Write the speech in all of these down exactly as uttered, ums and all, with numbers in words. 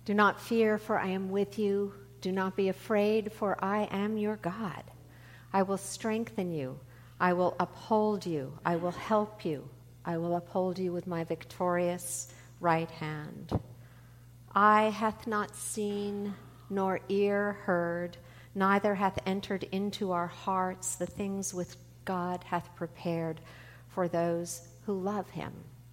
Do not fear, for I am with you. Do not be afraid, for I am your God. I will strengthen you. I will uphold you. I will help you. I will uphold you with my victorious right hand. Eye hath not seen, nor ear heard, neither hath entered into our hearts the things which God hath prepared for those who love him.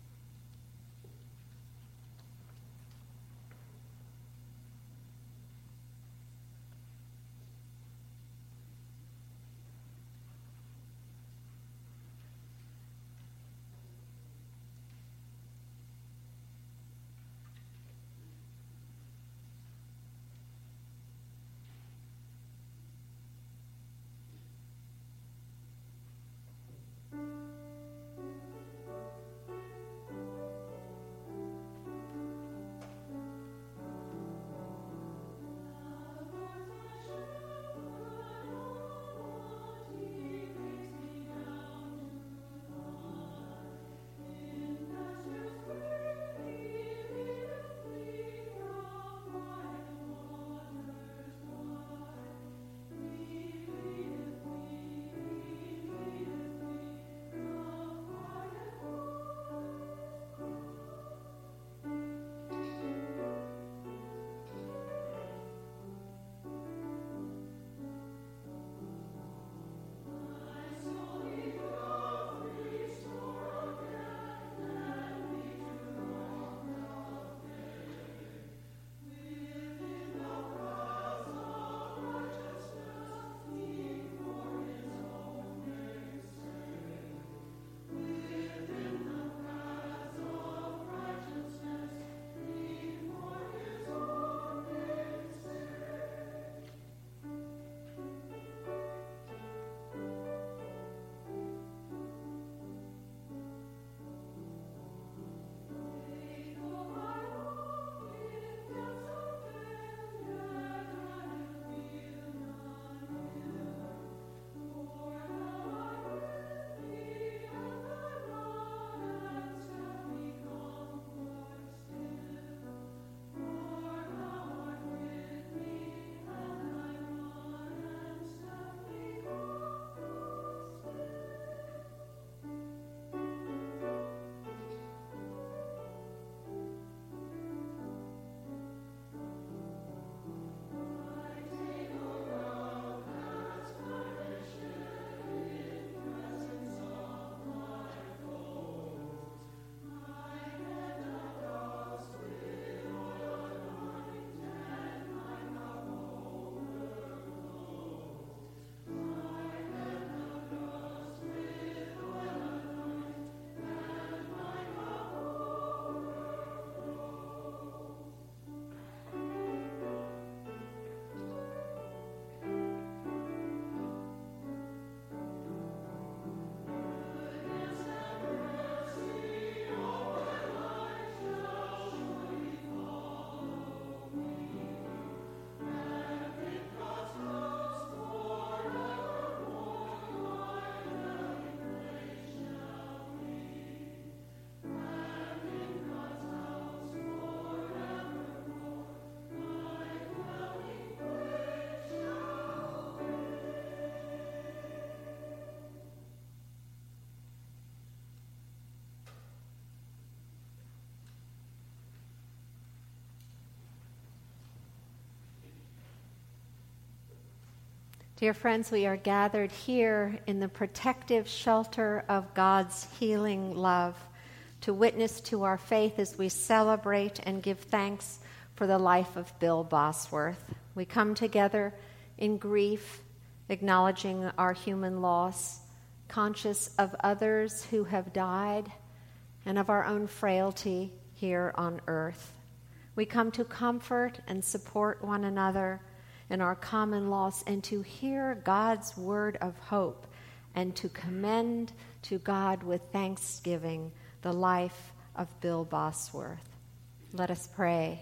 Dear friends, we are gathered here in the protective shelter of God's healing love to witness to our faith as we celebrate and give thanks for the life of Bill Bosworth. We come together in grief, acknowledging our human loss, conscious of others who have died, and of our own frailty here on earth. We come to comfort and support one another in our common loss and to hear God's word of hope and to commend to God with thanksgiving the life of Bill Bosworth. Let us pray.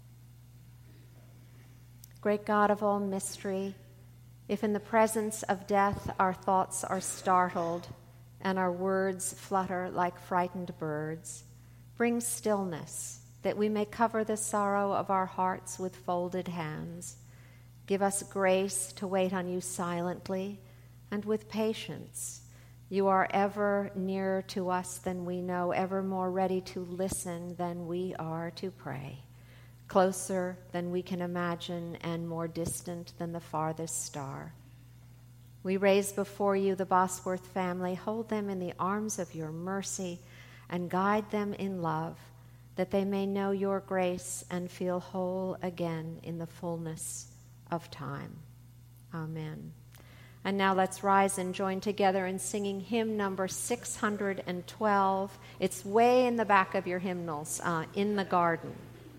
Great God of all mystery, if in the presence of death our thoughts are startled and our words flutter like frightened birds, bring stillness that we may cover the sorrow of our hearts with folded hands. Give us grace to wait on you silently and with patience. You are ever nearer to us than we know, ever more ready to listen than we are to pray, closer than we can imagine and more distant than the farthest star. We raise before you the Bosworth family. Hold them in the arms of your mercy and guide them in love, that they may know your grace and feel whole again in the fullness of time. Amen. And now let's rise and join together in singing hymn number six hundred twelve. It's way in the back of your hymnals, uh, In the Garden.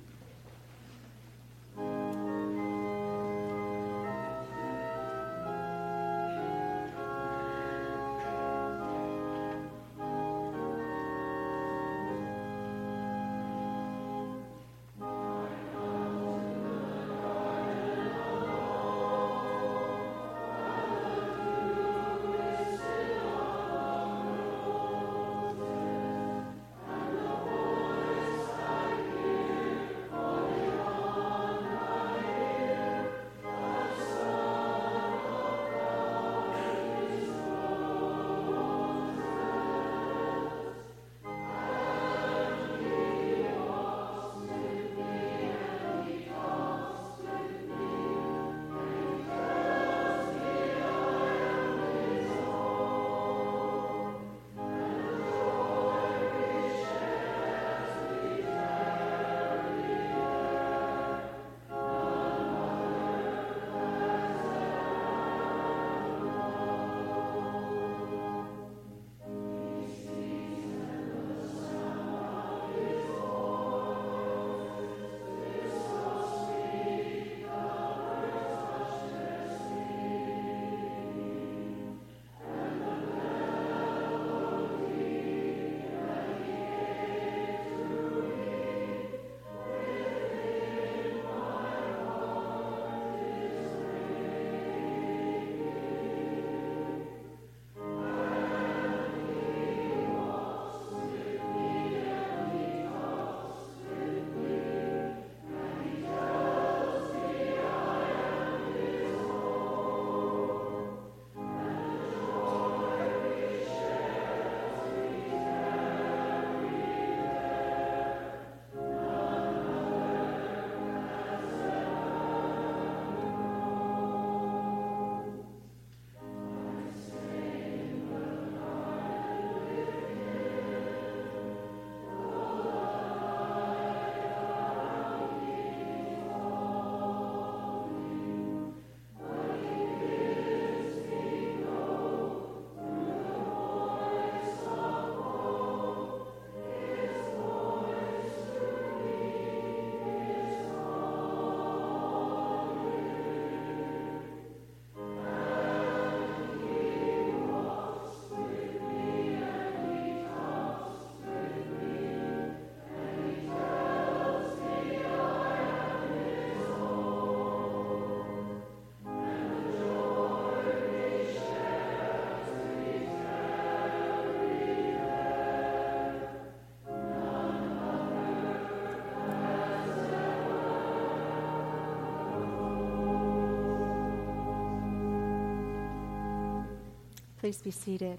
Please be seated.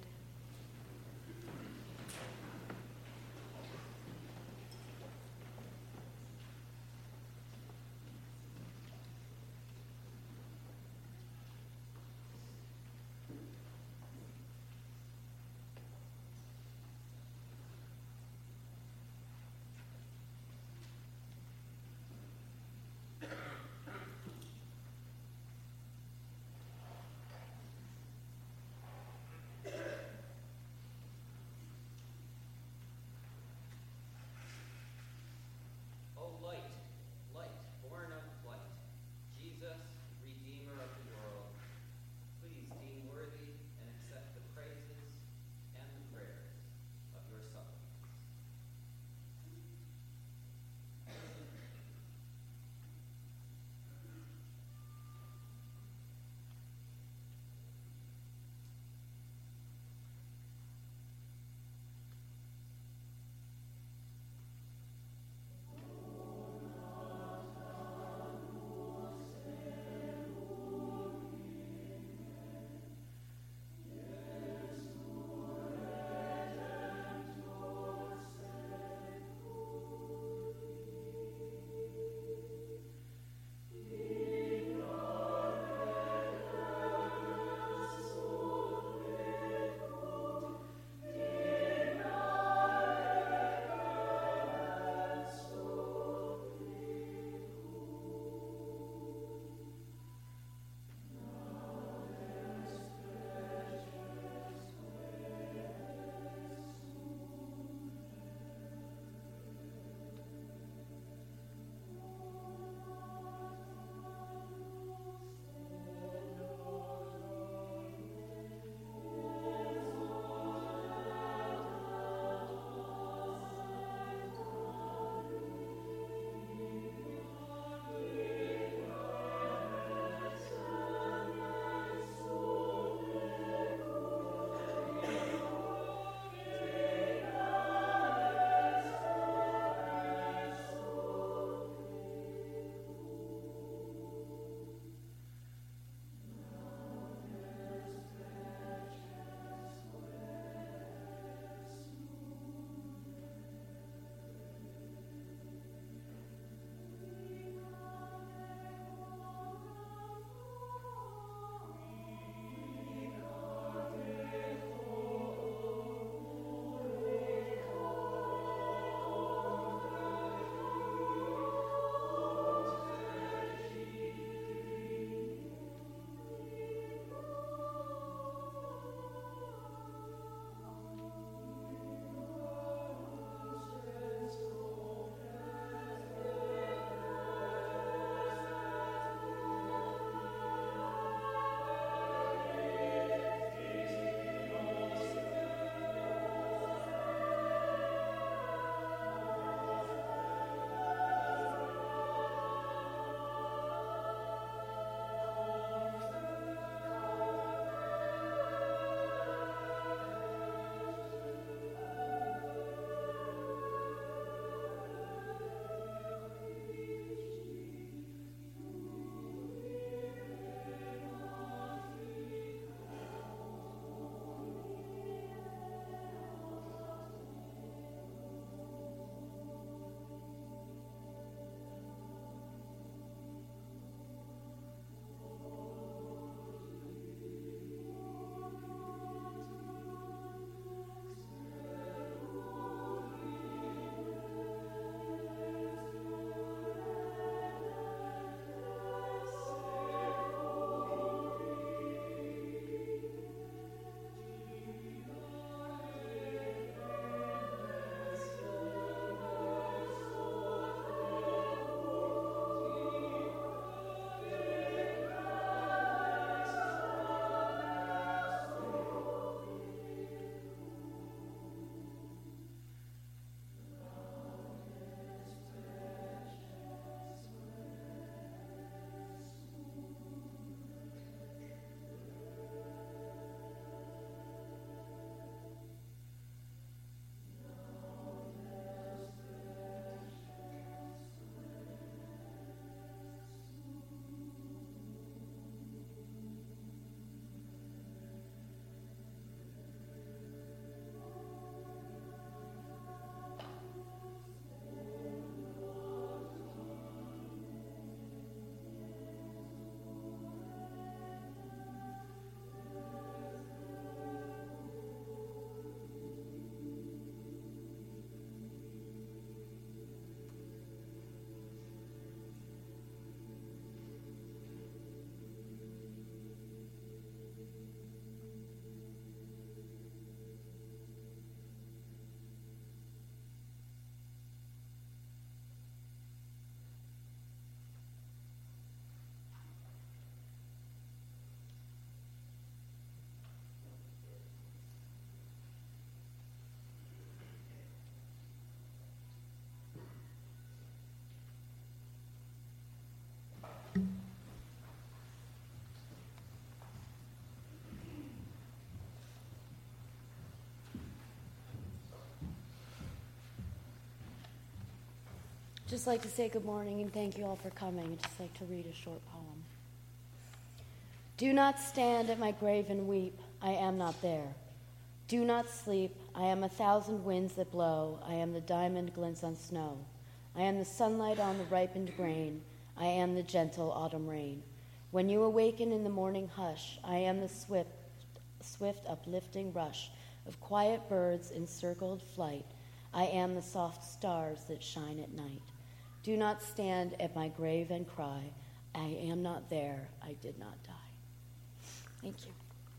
just like to say good morning and thank you all for coming. I'd just like to read a short poem. Do not stand at my grave and weep, I am not there. Do not sleep, I am a thousand winds that blow, I am the diamond glints on snow. I am the sunlight on the ripened grain, I am the gentle autumn rain. When you awaken in the morning hush, I am the swift, swift uplifting rush of quiet birds in circled flight. I am the soft stars that shine at night. Do not stand at my grave and cry, I am not there, I did not die. Thank you.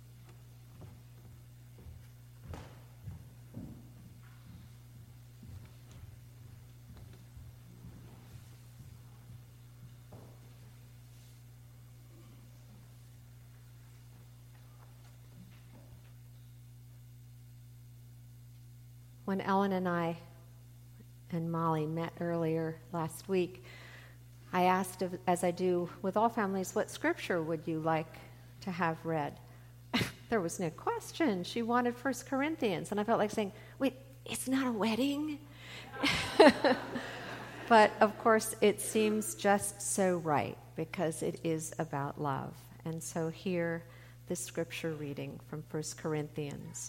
When Ellen and I and Molly met earlier last week, I asked, if, as I do with all families, what scripture would you like to have read? There was no question. She wanted First Corinthians, and I felt like saying, wait, it's not a wedding? But, of course, it seems just so right, because it is about love. And so here, the scripture reading from First Corinthians.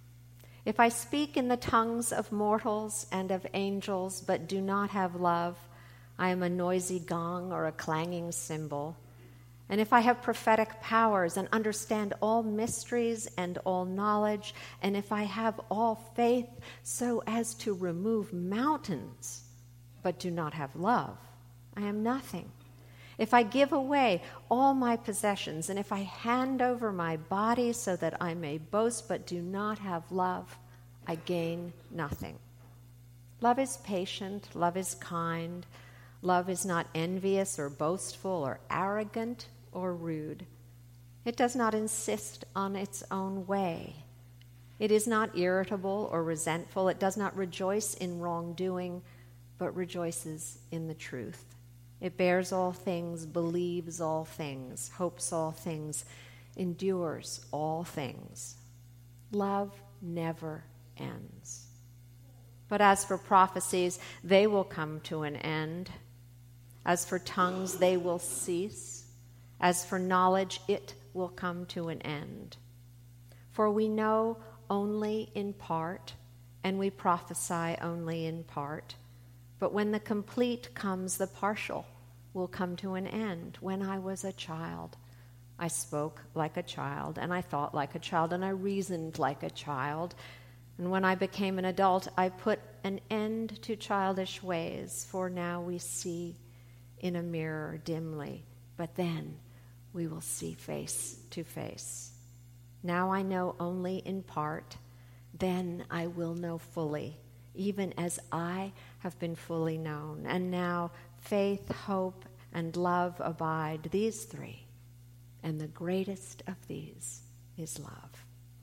If I speak in the tongues of mortals and of angels, but do not have love, I am a noisy gong or a clanging cymbal. And if I have prophetic powers and understand all mysteries and all knowledge, and if I have all faith so as to remove mountains, but do not have love, I am nothing. If I give away all my possessions, and if I hand over my body so that I may boast but do not have love, I gain nothing. Love is patient, love is kind, love is not envious or boastful or arrogant or rude. It does not insist on its own way. It is not irritable or resentful. It does not rejoice in wrongdoing, but rejoices in the truth. It bears all things, believes all things, hopes all things, endures all things. Love never ends. But as for prophecies, they will come to an end. As for tongues, they will cease. As for knowledge, it will come to an end. For we know only in part, and we prophesy only in part. But when the complete comes, the partial will come to an end. When I was a child, I spoke like a child, and I thought like a child, and I reasoned like a child. And when I became an adult, I put an end to childish ways, for now we see in a mirror dimly, but then we will see face to face. Now I know only in part, then I will know fully, even as I have been fully known. And now faith, hope, and love abide, these three, and the greatest of these is love.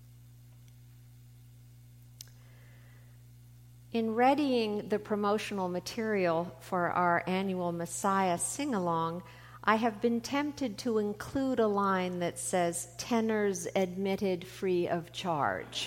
In readying the promotional material for our annual Messiah sing-along, I have been tempted to include a line that says, tenors admitted free of charge.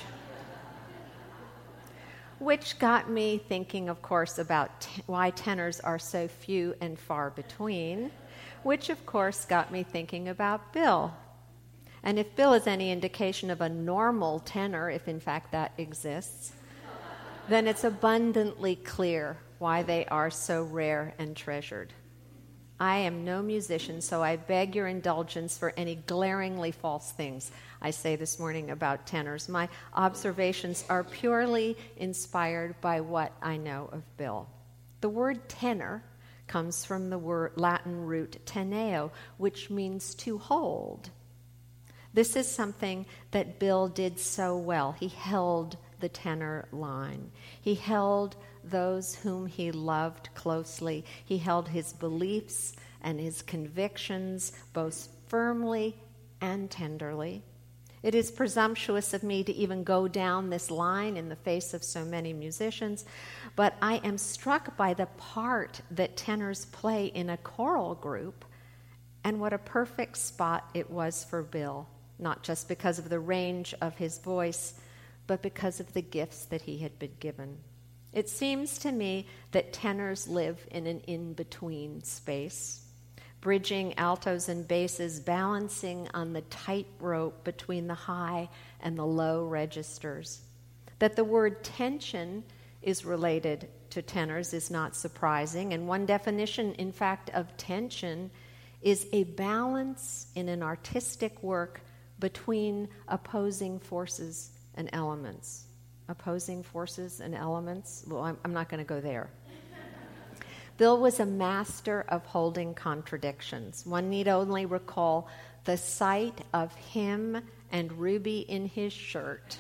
Which got me thinking, of course, about t- why tenors are so few and far between, which, of course, got me thinking about Bill. And if Bill is any indication of a normal tenor, if in fact that exists, then it's abundantly clear why they are so rare and treasured. I am no musician, so I beg your indulgence for any glaringly false things I say this morning about tenors. My observations are purely inspired by what I know of Bill. The word tenor comes from the word Latin root teneo, which means to hold. This is something that Bill did so well. He held the tenor line. He held those whom he loved closely. He held his beliefs and his convictions both firmly and tenderly. It is presumptuous of me to even go down this line in the face of so many musicians, but I am struck by the part that tenors play in a choral group and what a perfect spot it was for Bill, not just because of the range of his voice, but because of the gifts that he had been given. It seems to me that tenors live in an in-between space, bridging altos and basses, balancing on the tightrope between the high and the low registers. That the word tension is related to tenors is not surprising, and one definition, in fact, of tension is a balance in an artistic work between opposing forces and elements. Opposing forces and elements? Well, I'm, I'm not going to go there. Bill was a master of holding contradictions. One need only recall the sight of him and Ruby in his shirt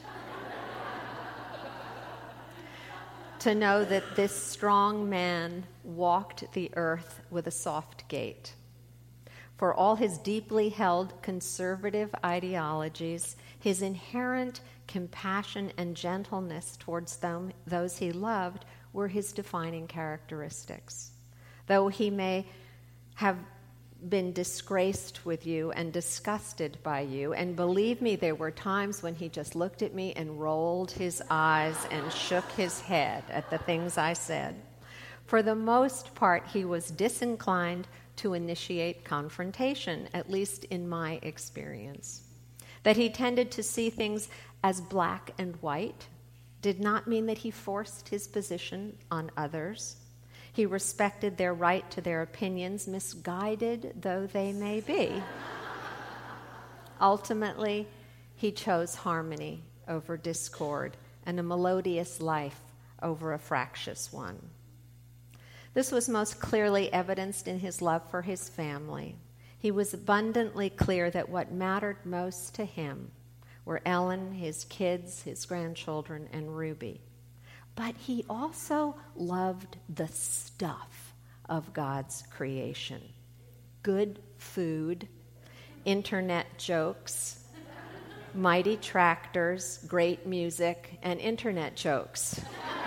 to know that this strong man walked the earth with a soft gait. For all his deeply held conservative ideologies, his inherent compassion and gentleness towards them, those he loved were his defining characteristics. Though he may have been disgraced with you and disgusted by you, and believe me, there were times when he just looked at me and rolled his eyes and shook his head at the things I said. For the most part, he was disinclined to initiate confrontation, at least in my experience. That he tended to see things as black and white did not mean that he forced his position on others. He respected their right to their opinions, misguided though they may be. Ultimately, he chose harmony over discord and a melodious life over a fractious one. This was most clearly evidenced in his love for his family. He was abundantly clear that what mattered most to him were Ellen, his kids, his grandchildren, and Ruby. But he also loved the stuff of God's creation. Good food, internet jokes, mighty tractors, great music, and internet jokes.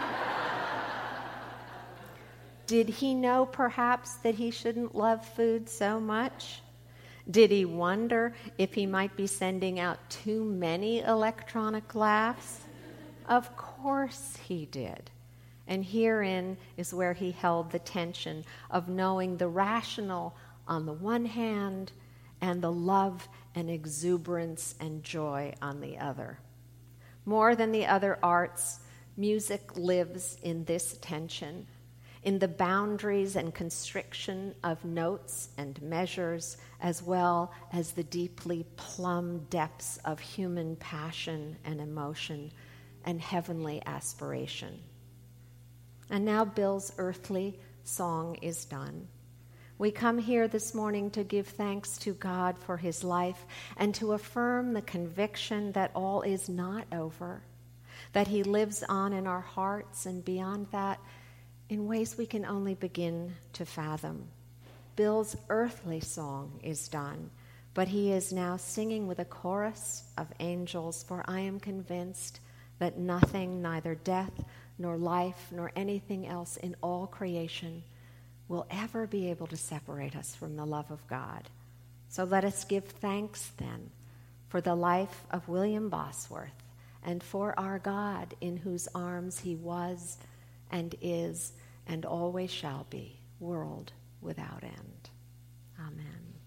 Did he know perhaps that he shouldn't love food so much? Did he wonder if he might be sending out too many electronic laughs? Of course he did. And herein is where he held the tension of knowing the rational on the one hand and the love and exuberance and joy on the other. More than the other arts, music lives in this tension, in the boundaries and constriction of notes and measures, as well as the deeply plumbed depths of human passion and emotion and heavenly aspiration. And now Bill's earthly song is done. We come here this morning to give thanks to God for his life and to affirm the conviction that all is not over, that he lives on in our hearts and beyond that, in ways we can only begin to fathom. Bill's earthly song is done, but he is now singing with a chorus of angels, for I am convinced that nothing, neither death nor life nor anything else in all creation, will ever be able to separate us from the love of God. So let us give thanks then for the life of William Bosworth and for our God in whose arms he was and is and always shall be, world without end. Amen.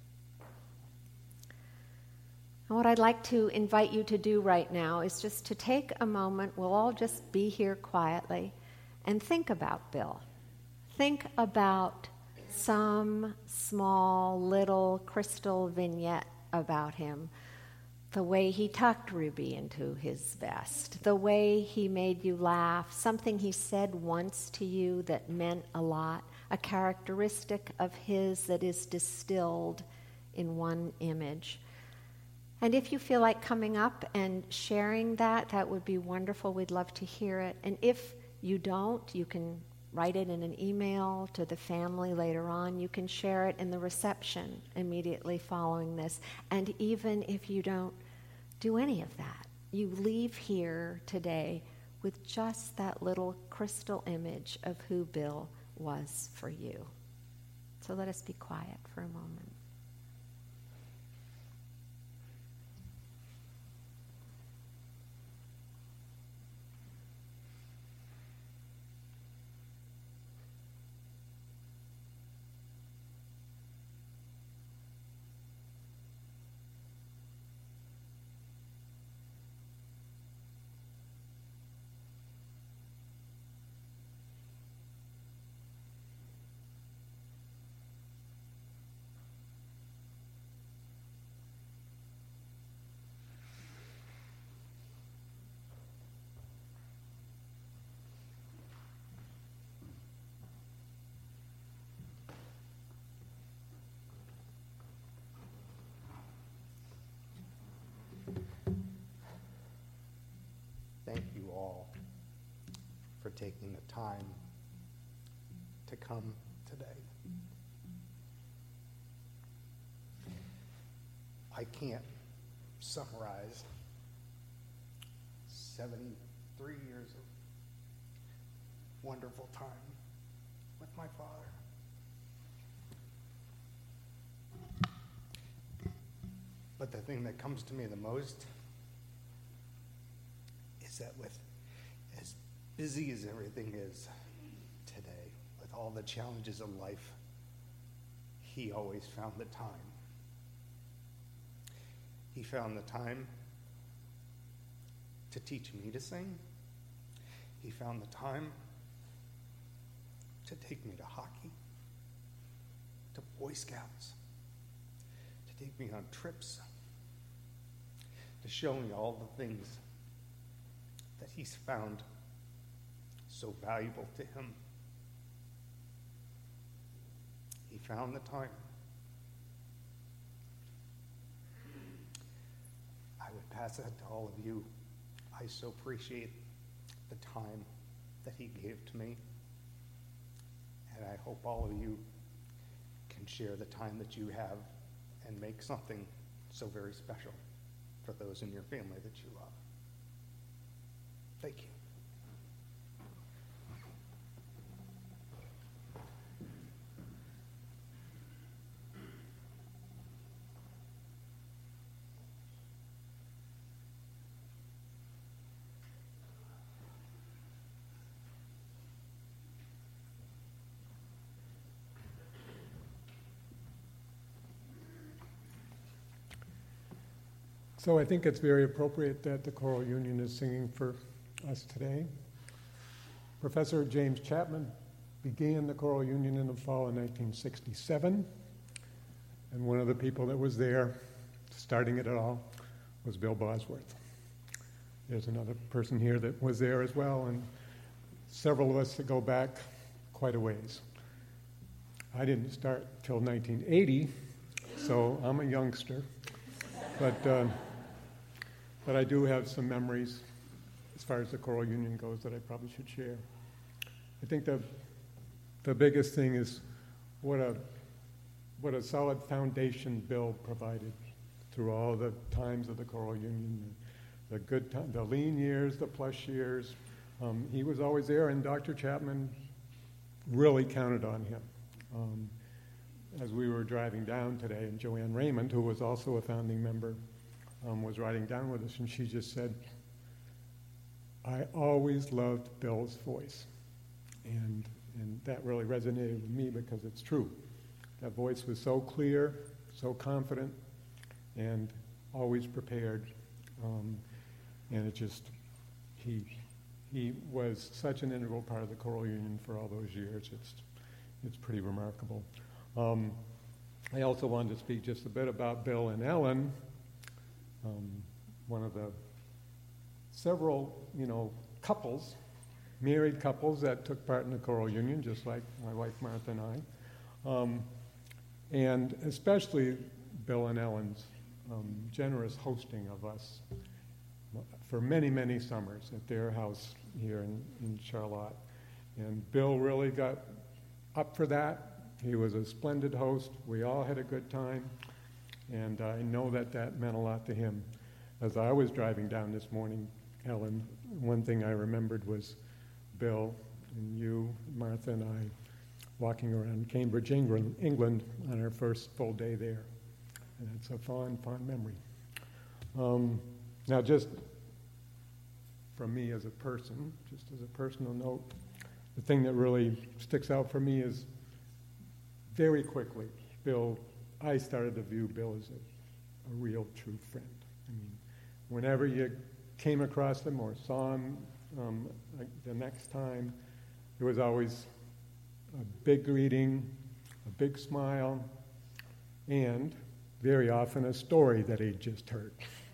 And what I'd like to invite you to do right now is just to take a moment, we'll all just be here quietly, and think about Bill. Think about some small little crystal vignette about him. The way he tucked Ruby into his vest, the way he made you laugh, something he said once to you that meant a lot, a characteristic of his that is distilled in one image. And if you feel like coming up and sharing that, that would be wonderful. We'd love to hear it. And if you don't, you can write it in an email to the family later on. You can share it in the reception immediately following this. And even if you don't do any of that, you leave here today with just that little crystal image of who Bill was for you. So let us be quiet for a moment. all for taking the time to come today. I can't summarize seventy-three years of wonderful time with my father. But the thing that comes to me the most is that with as busy as everything is today, with all the challenges of life, he always found the time. He found the time to teach me to sing. He found the time to take me to hockey, to Boy Scouts, to take me on trips, to show me all the things that he's found so valuable to him. He found the time. I would pass that to all of you. I so appreciate the time that he gave to me. And I hope all of you can share the time that you have and make something so very special for those in your family that you love. Thank you. So I think it's very appropriate that the Choral Union is singing for us today. Professor James Chapman began the Choral Union in the fall of nineteen sixty-seven, and one of the people that was there, starting it all, was Bill Bosworth. There's another person here that was there as well, and several of us that go back quite a ways. I didn't start till nineteen eighty, so I'm a youngster, but uh, but I do have some memories as far as the Choral Union goes that I probably should share. I think the the biggest thing is what a what a solid foundation Bill provided through all the times of the Choral Union, the, the good time, the lean years, the plush years. Um, he was always there, and Doctor Chapman really counted on him. Um, as we were driving down today, and Joanne Raymond, who was also a founding member, um, was riding down with us, and she just said, I always loved Bill's voice. And, and that really resonated with me because it's true. That voice was so clear, so confident, and always prepared. Um, and it just, he, he was such an integral part of the Choral Union for all those years. It's, it's pretty remarkable. Um, I also wanted to speak just a bit about Bill and Ellen, um, one of the several, you know, couples, married couples that took part in the Choral Union, just like my wife Martha and I, um, and especially Bill and Ellen's um, generous hosting of us for many, many summers at their house here in, in Charlotte. And Bill really got up for that. He was a splendid host. We all had a good time, and I know that that meant a lot to him. As I was driving down this morning, Ellen, one thing I remembered was Bill and you, Martha and I, walking around Cambridge, England, England on our first full day there. And it's a fond, fond memory. Um, now, just from me as a person, just as a personal note, the thing that really sticks out for me is very quickly, Bill, I started to view Bill as a, a real, true friend. I mean, whenever you came across him or saw him um, like the next time, there was always a big greeting, a big smile, and very often a story that he'd just heard.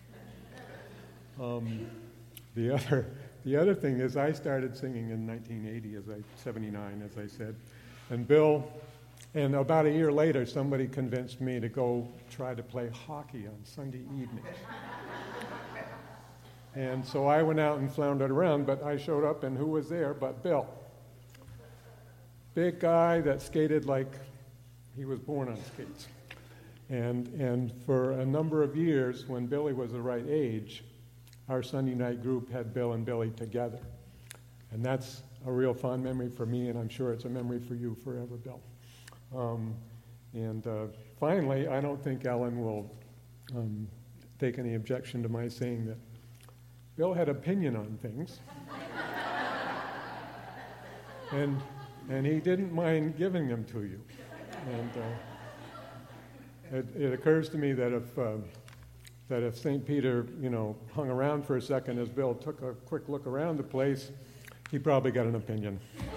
um, the other, the other thing is, I started singing in nineteen eighty, as I seventy-nine, as I said, and Bill. And about a year later, somebody convinced me to go try to play hockey on Sunday evenings. And so I went out and floundered around, but I showed up, and who was there but Bill? Big guy that skated like he was born on skates. And and for a number of years, when Billy was the right age, our Sunday night group had Bill and Billy together. And that's a real fond memory for me, and I'm sure it's a memory for you forever, Bill. Um, and uh, finally, I don't think Ellen will um, take any objection to my saying that Bill had opinion on things. and and he didn't mind giving them to you. And uh, it, it occurs to me that if uh, that if Saint Peter, you know, hung around for a second as Bill took a quick look around the place, he probably got an opinion.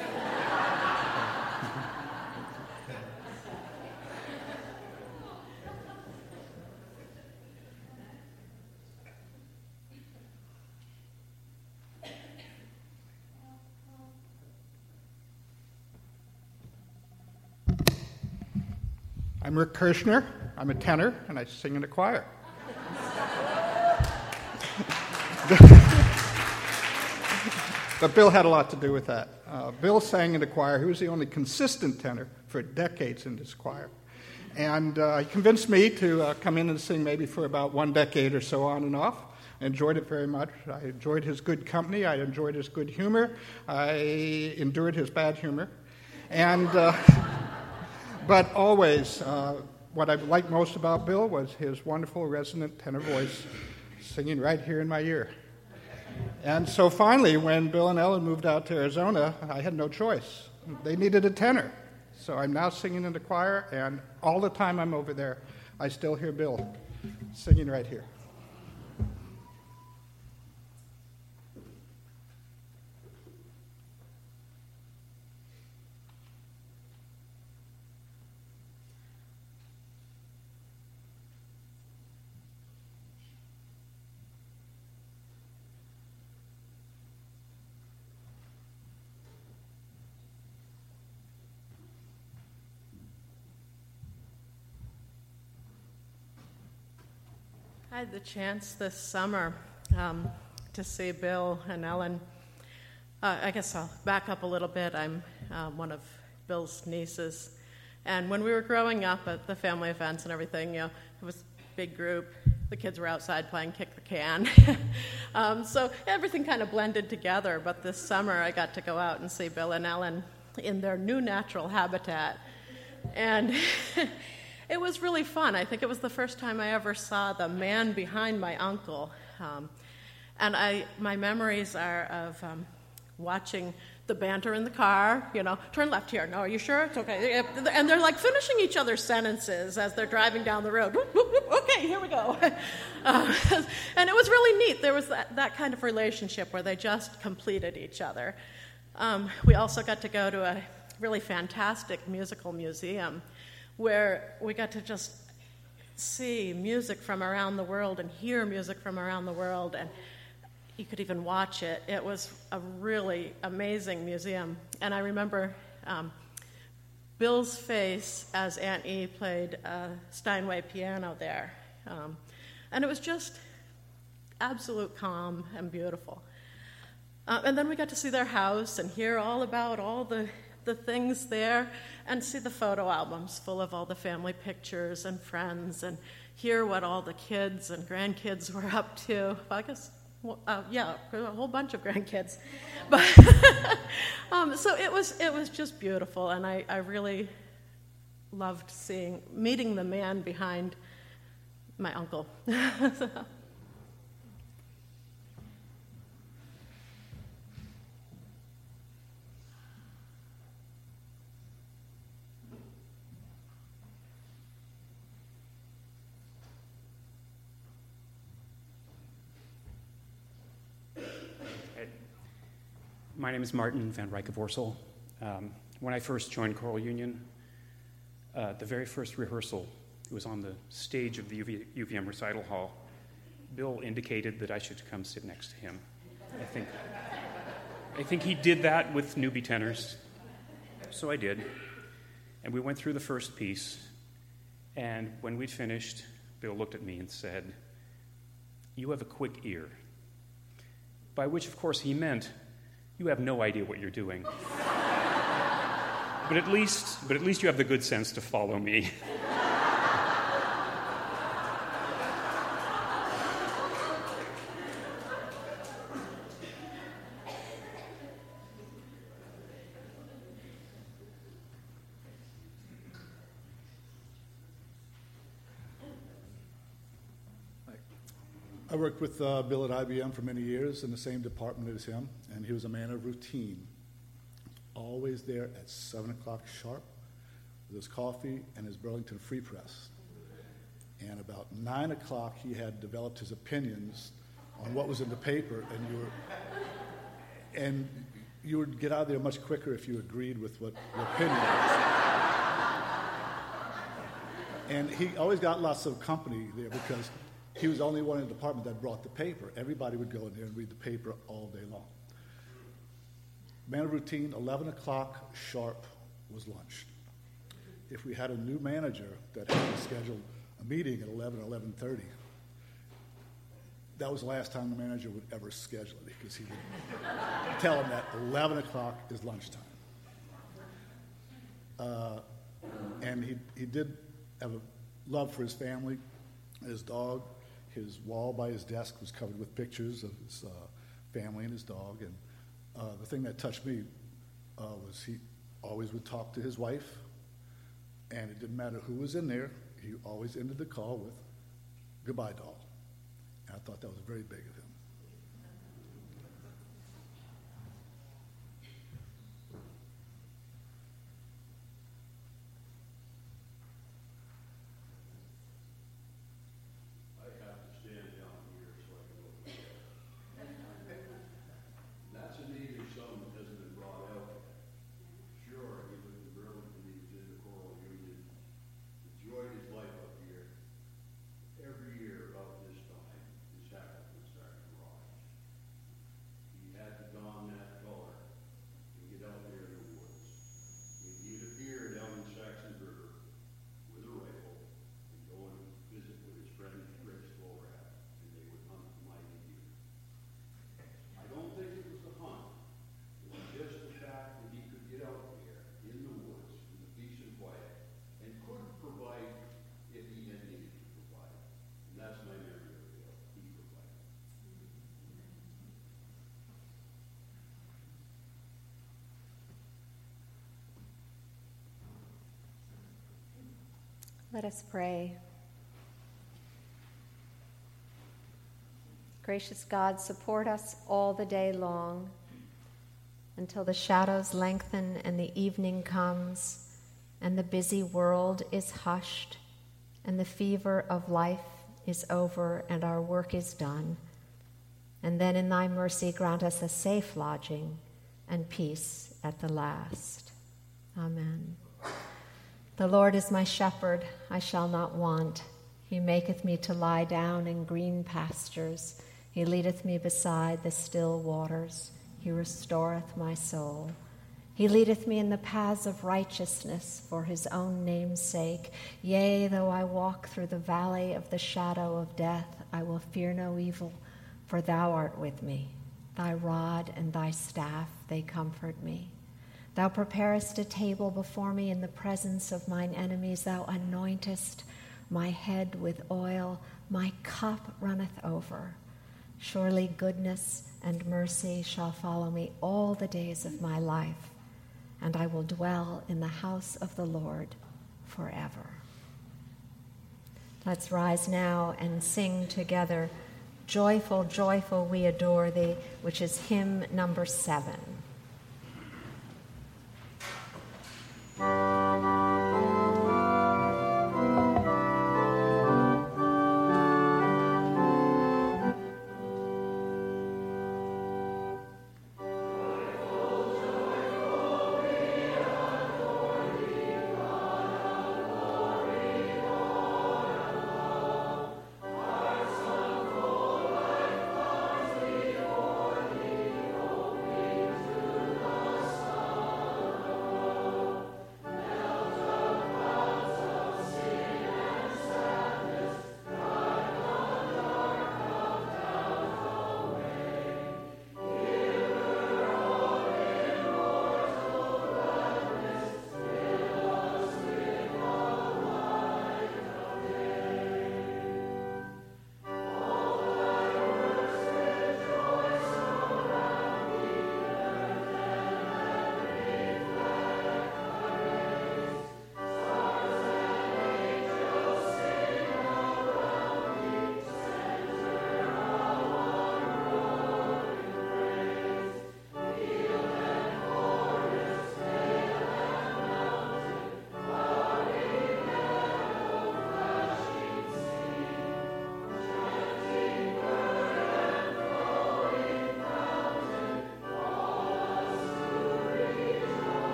I'm Rick Kirshner. I'm a tenor, and I sing in a choir. But Bill had a lot to do with that. Uh, Bill sang in the choir. He was the only consistent tenor for decades in this choir. And uh, he convinced me to uh, come in and sing maybe for about one decade or so on and off. I enjoyed it very much. I enjoyed his good company. I enjoyed his good humor. I endured his bad humor. And... Uh, But always, uh, what I liked most about Bill was his wonderful resonant tenor voice singing right here in my ear. And so finally, when Bill and Ellen moved out to Arizona, I had no choice. They needed a tenor. So I'm now singing in the choir, and all the time I'm over there, I still hear Bill singing right here. I had the chance this summer um, to see Bill and Ellen. Uh, I guess I'll back up a little bit. I'm uh, one of Bill's nieces. And when we were growing up at the family events and everything, you know, it was a big group. The kids were outside playing kick the can. um, so everything kind of blended together. But this summer I got to go out and see Bill and Ellen in their new natural habitat. And it was really fun. I think it was the first time I ever saw the man behind my uncle. Um, and I, my memories are of um, watching the banter in the car, you know, turn left here. No, are you sure? It's okay. And they're like finishing each other's sentences as they're driving down the road. Whoop, whoop, whoop. Okay, here we go. uh, and it was really neat. There was that, that kind of relationship where they just completed each other. Um, we also got to go to a really fantastic musical museum where we got to just see music from around the world and hear music from around the world, and you could even watch it. It was a really amazing museum. And I remember um, Bill's face as Aunt E played uh, Steinway piano there. Um, and it was just absolute calm and beautiful. Uh, and then we got to see their house and hear all about all the the things there, and see the photo albums full of all the family pictures and friends, and hear what all the kids and grandkids were up to. Well, I guess, uh, yeah, a whole bunch of grandkids. But um, so it was it was just beautiful, and I, I really loved seeing, meeting the man behind my uncle. so. My name is Martin van Rijkenvorsel. Um, when I first joined Choral Union, uh, the very first rehearsal, it was on the stage of the U V M recital hall. Bill indicated that I should come sit next to him. I think, I think he did that with newbie tenors, so I did. And we went through the first piece, and when we'd finished, Bill looked at me and said, "You have a quick ear." by which, of course, he meant, you have no idea what you're doing. But at least, but at least you have the good sense to follow me. I worked with uh, Bill at I B M for many years in the same department as him, and he was a man of routine. Always there at seven o'clock sharp with his coffee and his Burlington Free Press. And about nine o'clock, he had developed his opinions on what was in the paper, and you were, and you would get out of there much quicker if you agreed with what the opinion was. And he always got lots of company there because he was the only one in the department that brought the paper. Everybody would go in there and read the paper all day long. Man of routine, eleven o'clock sharp was lunch. If we had a new manager that had to schedule a meeting at eleven, eleven thirty, that was the last time the manager would ever schedule it because he would tell him that eleven o'clock is lunchtime. Uh, and he, he did have a love for his family, his dog. His wall by his desk was covered with pictures of his uh, family and his dog. And uh, the thing that touched me uh, was he always would talk to his wife, and it didn't matter who was in there. He always ended the call with, "Goodbye, doll." And I thought that was very big of him. Let us pray. Gracious God, support us all the day long until the shadows lengthen and the evening comes and the busy world is hushed and the fever of life is over and our work is done. And then in thy mercy grant us a safe lodging and peace at the last. Amen. The Lord is my shepherd, I shall not want. He maketh me to lie down in green pastures. He leadeth me beside the still waters. He restoreth my soul. He leadeth me in the paths of righteousness for his own name's sake. Yea, though I walk through the valley of the shadow of death, I will fear no evil, for thou art with me. Thy rod and thy staff, they comfort me. Thou preparest a table before me in the presence of mine enemies. Thou anointest my head with oil. My cup runneth over. Surely goodness and mercy shall follow me all the days of my life, and I will dwell in the house of the Lord forever. Let's rise now and sing together, Joyful, Joyful, We Adore Thee, which is hymn number seven. Praise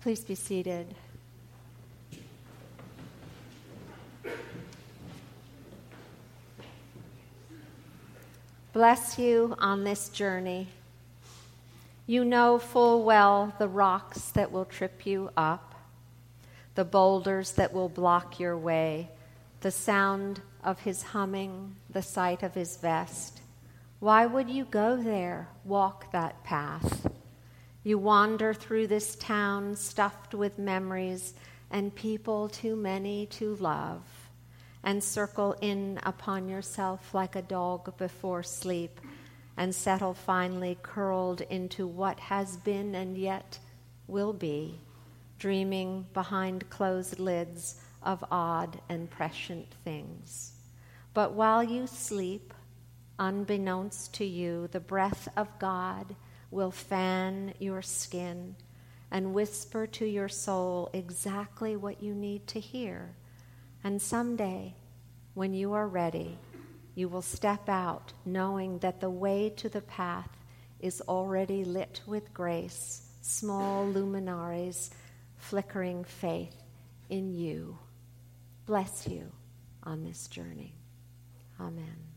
Please be seated. Bless you on this journey. You know full well the rocks that will trip you up, the boulders that will block your way, the sound of his humming, the sight of his vest. Why would you go there, walk that path? You wander through this town stuffed with memories and people too many to love, and circle in upon yourself like a dog before sleep, and settle finally curled into what has been and yet will be, dreaming behind closed lids of odd and prescient things. But while you sleep, unbeknownst to you, the breath of God will fan your skin and whisper to your soul exactly what you need to hear. And someday, when you are ready, you will step out knowing that the way to the path is already lit with grace, small luminaries flickering faith in you. Bless you on this journey. Amen.